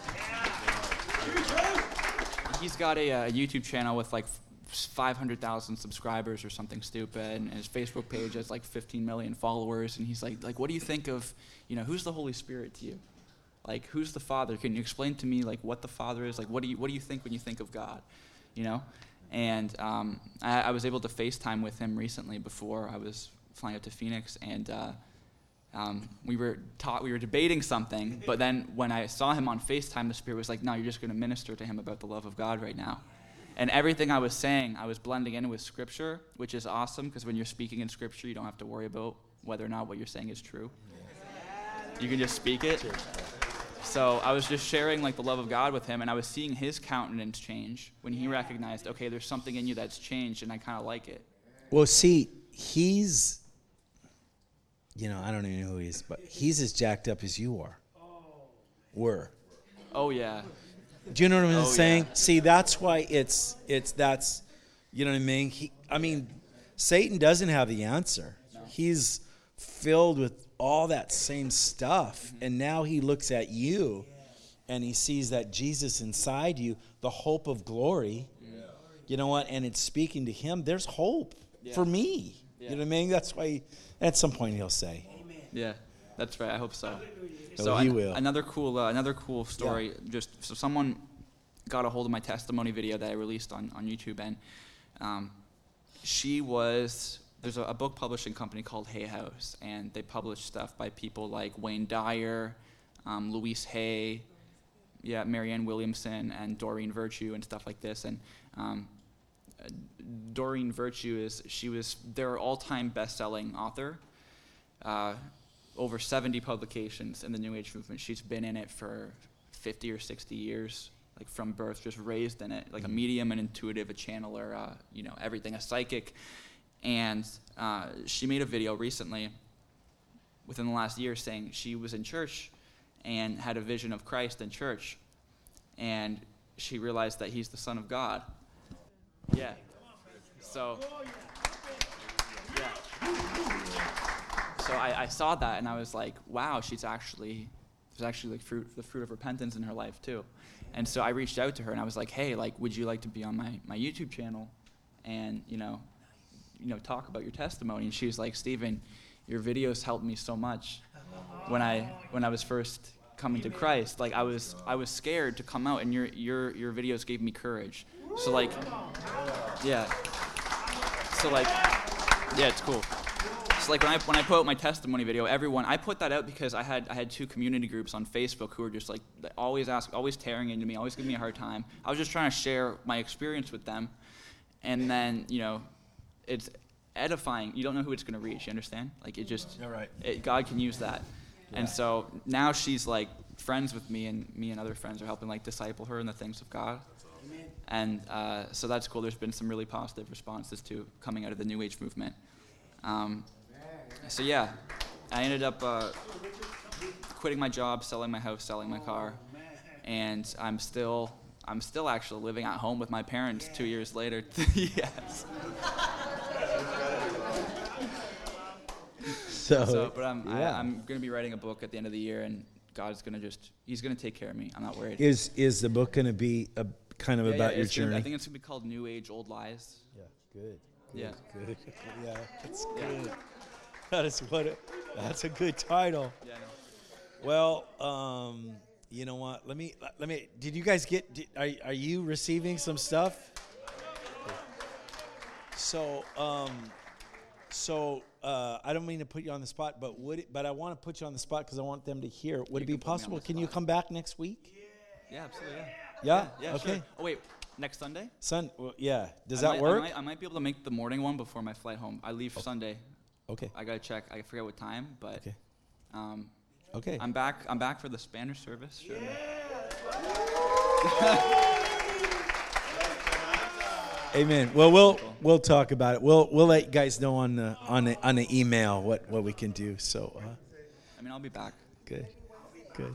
he's got a, a YouTube channel with like five hundred thousand subscribers or something stupid, and his Facebook page has like fifteen million followers, and he's like, like, what do you think of, you know, who's the Holy Spirit to you? Like, who's the Father? Can you explain to me, like, what the Father is? Like, what do you what do you think when you think of God? You know? And um, I, I was able to FaceTime with him recently before I was flying out to Phoenix, and uh, um, we were taught we were debating something, but then when I saw him on FaceTime, the Spirit was like, no, you're just going to minister to him about the love of God right now. And everything I was saying, I was blending in with Scripture, which is awesome, because when you're speaking in Scripture, you don't have to worry about whether or not what you're saying is true. You can just speak it. So I was just sharing like the love of God with him, and I was seeing his countenance change when he recognized, okay, there's something in you that's changed, and I kind of like it. Well, see, he's, you know, I don't even know who he is, but he's as jacked up as you are. Were. Oh, yeah. Do you know what I'm Oh, saying? yeah. See, that's why it's it's that's, you know what I mean? He, I mean, Satan doesn't have the answer. No. He's filled with all that same stuff, Mm-hmm. and now he looks at you, and he sees that Jesus inside you, the hope of glory. Yeah. You know what? And it's speaking to him. There's hope Yeah. for me. Yeah. You know what I mean? That's why he, at some point he'll say, Yeah, that's right. I hope so. Oh, So he an- will. another cool, uh, another cool story. Just so someone got a hold of my testimony video that I released on, on YouTube, and Um, she was, there's a, a book publishing company called Hay House, and they publish stuff by people like Wayne Dyer, um, Louise Hay, yeah, Marianne Williamson, and Doreen Virtue, and stuff like this. And um, Doreen Virtue is, she was their all-time best-selling author, uh, over seventy publications in the New Age movement. She's been in it for fifty or sixty years, like from birth, just raised in it, like a medium, an intuitive, a channeler, uh, you know, everything, a psychic. And uh, she made a video recently, within the last year, saying she was in church and had a vision of Christ in church, and she realized that he's the Son of God. Yeah. So, yeah. So I, I saw that, and I was like, wow, she's actually, there's actually like fruit, the fruit of repentance in her life too. And so I reached out to her, and I was like, hey, like, would you like to be on my, my YouTube channel and, you know, you know, talk about your testimony? And she was like, Stephen, your videos helped me so much when I when I was first coming to Christ. Like, I was I was scared to come out, and your your your videos gave me courage. So like, yeah. So like, yeah, it's cool. So like when I when I put out my testimony video, everyone, I put that out because I had I had two community groups on Facebook who were just like always ask, always tearing into me, always giving me a hard time. I was just trying to share my experience with them, and then, you know, it's edifying. You don't know who it's going to reach. You understand? Like, it just, All right. it, God can use that. Yeah. And so now she's like friends with me, and me and other friends are helping like disciple her in the things of God. Amen. And uh, so that's cool. There's been some really positive responses to coming out of the New Age movement. Um, so yeah, I ended up uh, quitting my job, selling my house, selling my car, and I'm still I'm still actually living at home with my parents two years later. Yes. So, so, but I'm yeah. I, I'm gonna be writing a book at the end of the year, and God's gonna just He's gonna take care of me. I'm not worried. Is is the book going to be a kind of yeah, about yeah, your it's gonna, journey? I think it's gonna be called New Age Old Lies. Yeah, good. good Yeah. Good. Yeah, that's Yeah. good. That is what. A, that's a good title. Yeah. I know. Well, um, you know what? Let me let me. Did you guys get? Did, are are you receiving some stuff? So, um, so uh, I don't mean to put you on the spot, but would it, but I want to put you on the spot because I want them to hear. Would You it be can put me on possible? the Can you spot. come back next week? Yeah, absolutely. Yeah. Yeah. Yeah. okay. Sure. Oh wait, next Sunday? Son. Well, yeah. Does I that might, work? I might, I might be able to make the morning one before my flight home. I leave Sunday. Okay. I gotta check. I forget what time, but Okay. um, Okay. I'm back. I'm back for the Spanish service. Sure. Amen. Well, we'll we'll talk about it. We'll we'll let you guys know on the on the on the email what, what we can do. So, uh, I mean, I'll be back. good, good.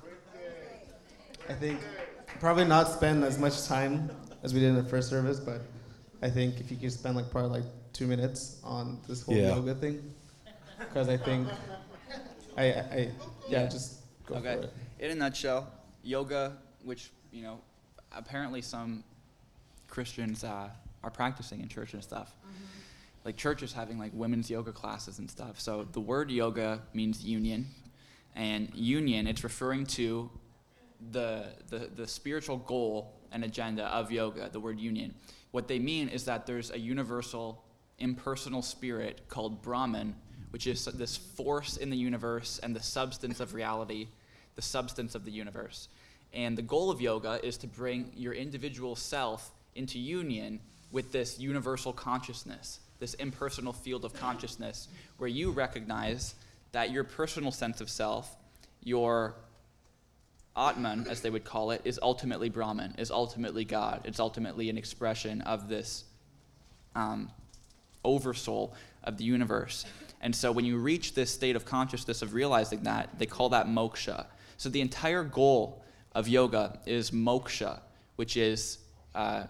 I think probably not spend as much time as we did in the first service, but I think if you could spend like probably like two minutes on this whole Yeah. yoga thing, because I think I, I, I yeah, Yeah. just go Okay. for it. In a nutshell, yoga, which, you know, apparently some Christians uh, are practicing in church and stuff. Like churches having like women's yoga classes and stuff. So the word yoga means union, and union, it's referring to the the the spiritual goal and agenda of yoga. The word union. What they mean is that there's a universal, impersonal spirit called Brahman, which is this force in the universe and the substance of reality, the substance of the universe. And the goal of yoga is to bring your individual self into union with this universal consciousness, this impersonal field of consciousness, where you recognize that your personal sense of self, your Atman, as they would call it, is ultimately Brahman, is ultimately God. It's ultimately an expression of this um, oversoul of the universe. And so when you reach this state of consciousness of realizing that, they call that moksha. So the entire goal of yoga is moksha, which is uh,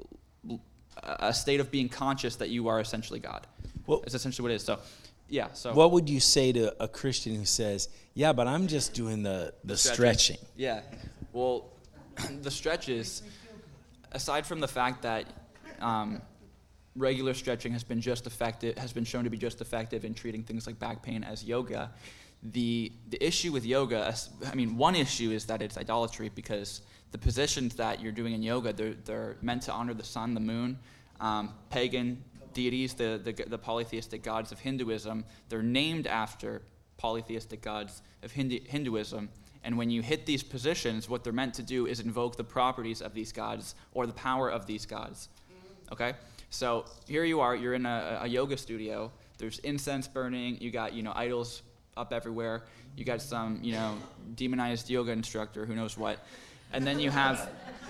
a state of being conscious that you are essentially God. Well, It's essentially what it is. So, yeah. So what would you say to a Christian who says, "Yeah, but I'm just doing the the stretching"? Yeah. Well, the stretches, aside from the fact that um, regular stretching has been just effective, has been shown to be just effective in treating things like back pain as yoga, the the issue with yoga, I mean, one issue is that it's idolatry, because the positions that you're doing in yoga, they're, they're meant to honor the sun, the moon, um, pagan deities, the, the the polytheistic gods of Hinduism. They're named after polytheistic gods of Hindu, Hinduism. And when you hit these positions, what they're meant to do is invoke the properties of these gods or the power of these gods. Okay? So here you are, you're in a, a yoga studio. There's incense burning. You got, you know, idols up everywhere. You got some, you know, demonized yoga instructor, who knows what. And then you have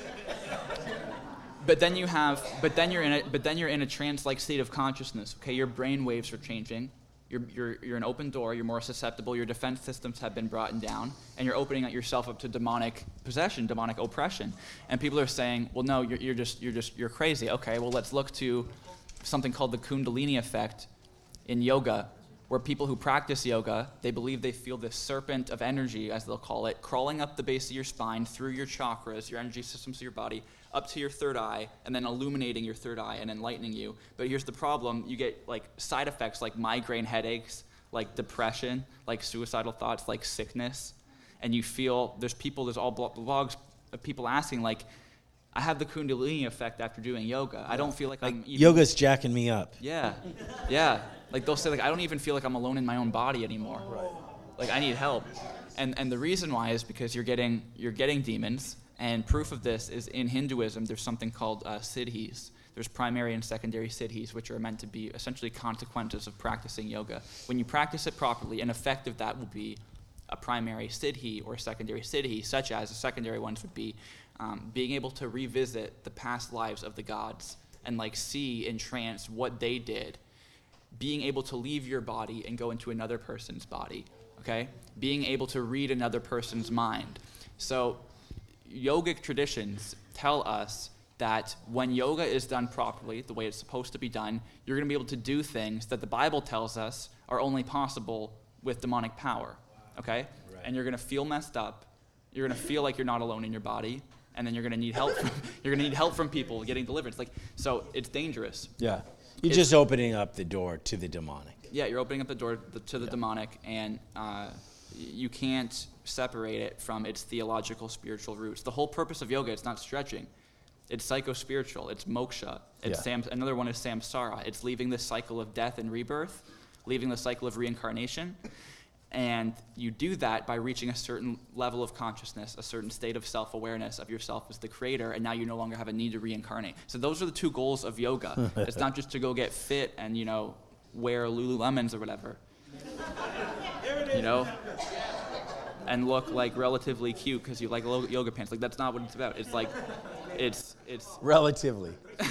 But then you have but then you're in a but then you're in a trance-like state of consciousness. Okay? Your brain waves are changing. You're, you're, you're an open door, you're more susceptible, your defense systems have been brought down, and you're opening yourself up to demonic possession, demonic oppression. And people are saying, well, no, you're, you're just, you're just, you're crazy. Okay, well, let's look to something called the Kundalini effect in yoga, where people who practice yoga, they believe they feel this serpent of energy, as they'll call it, crawling up the base of your spine, through your chakras, your energy systems of your body, up to your third eye, and then illuminating your third eye and enlightening you. But here's the problem. You get like side effects like migraine headaches, like depression, like suicidal thoughts, like sickness. And you feel, there's people, there's all blogs of people asking, like, I have the Kundalini effect after doing yoga. I don't feel like, like I'm even... Yoga's jacking me up. Yeah, yeah. Like they'll say, like, I don't even feel like I'm alone in my own body anymore. Right. Like I need help. And and the reason why is because you're getting you're getting demons. And proof of this is in Hinduism, there's something called uh, siddhis. There's primary and secondary siddhis, which are meant to be essentially consequences of practicing yoga. When you practice it properly, an effect of that will be a primary siddhi or secondary siddhi, such as the secondary ones would be um, being able to revisit the past lives of the gods and like see in trance what they did, being able to leave your body and go into another person's body, okay? Being able to read another person's mind. So yogic traditions tell us that when yoga is done properly, the way it's supposed to be done, you're going to be able to do things that the Bible tells us are only possible with demonic power, okay? Right. And you're going to feel messed up. You're going to feel like you're not alone in your body, and then you're going to need help. From, you're going to need help from people getting deliverance. Like, so it's dangerous. Yeah, you're it's, just opening up the door to the demonic. Yeah, you're opening up the door to the yeah. demonic, and uh, you can't separate it from its theological spiritual roots. The whole purpose of yoga is not stretching. It's psycho-spiritual. It's moksha. It's yeah. sam- another one is samsara. It's leaving this cycle of death and rebirth, leaving the cycle of reincarnation. And you do that by reaching a certain level of consciousness, a certain state of self-awareness of yourself as the creator, and now you no longer have a need to reincarnate. So those are the two goals of yoga. It's not just to go get fit and, you know, wear Lululemons or whatever. You know? And look like relatively cute because you like yoga pants. Like that's not what it's about. It's like, it's it's relatively.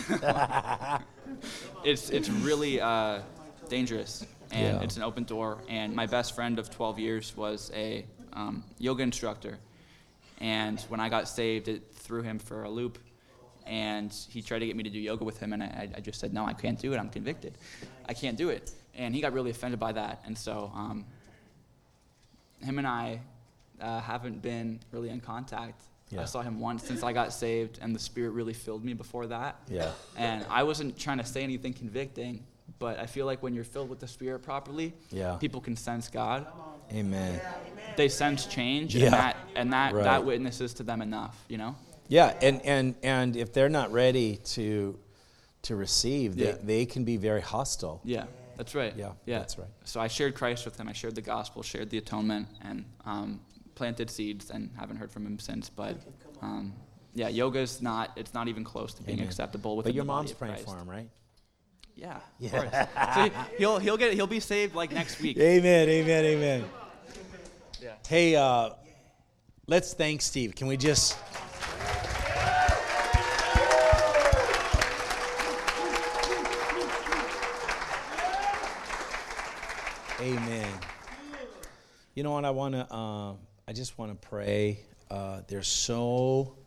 it's it's really uh, dangerous, and yeah. it's an open door. And my best friend of twelve years was a um, yoga instructor, and when I got saved, it threw him for a loop. And he tried to get me to do yoga with him, and I, I just said no, I can't do it. I'm convicted. I can't do it. And he got really offended by that, and so um, him and I. Uh, haven't been really in contact. Yeah. I saw him once since I got saved, and the Spirit really filled me before that. Yeah. And I wasn't trying to say anything convicting, but I feel like when you're filled with the Spirit properly, yeah. people can sense God. Amen. They sense change, yeah. and that and that, right. that witnesses to them enough, you know? Yeah, and, and, and if they're not ready to to receive, they, yeah. they can be very hostile. Yeah. That's right. Yeah, yeah, that's right. So I shared Christ with him. I shared the gospel, shared the atonement, and um, planted seeds, and haven't heard from him since. But um, yeah, yoga's not, it's not even close to being Amen. Acceptable within But your the body mom's of praying Christ. for him, right? Yeah, yeah. of course. So he, he'll he'll get he'll be saved like next week. Amen, amen, amen. Yeah. Hey, uh, let's thank Steve. Can we just? Amen. You know what? I want to. Uh, I just want to pray. Uh, there's so.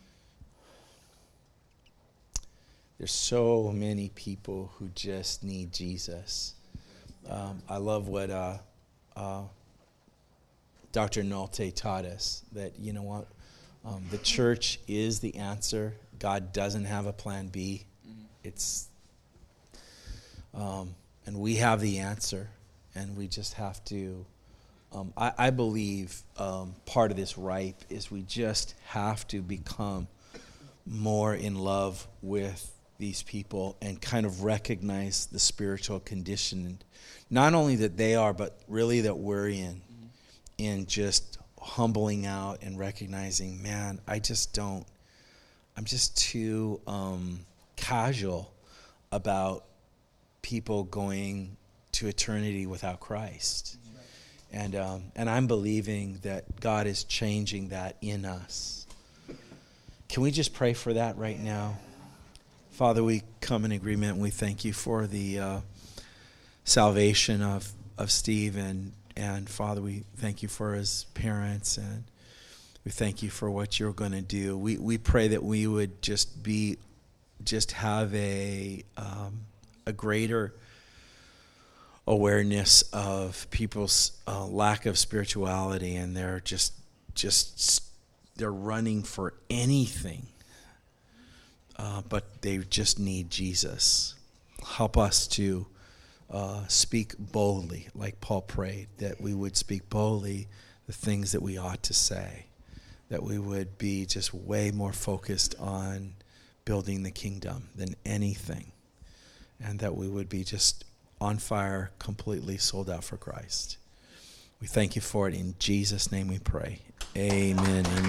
There's so many people who just need Jesus. Um, I love what uh, uh, Doctor Nolte taught us. That you know what, um, the church is the answer. God doesn't have a plan B. Mm-hmm. It's, um, and we have the answer. And we just have to, um, I, I believe um, part of this ripe is we just have to become more in love with these people and kind of recognize the spiritual condition, not only that they are, but really that we're in, mm-hmm. in just humbling out and recognizing, man, I just don't, I'm just too um, casual about people going to eternity without Christ. Mm-hmm. And um, and I'm believing that God is changing that in us. Can we just pray for that right now? Father, we come in agreement and we thank you for the uh, salvation of, of Steve. And, and Father, we thank you for his parents, and we thank you for what you're going to do. We we pray that we would just be, just have a um, a greater awareness of people's uh, lack of spirituality, and they're just just they're running for anything. Uh, but they just need Jesus. Help us to uh, speak boldly, like Paul prayed, that we would speak boldly the things that we ought to say, that we would be just way more focused on building the kingdom than anything, and that we would be just on fire, completely sold out for Christ. We thank you for it. In Jesus' name we pray. Amen. Amen.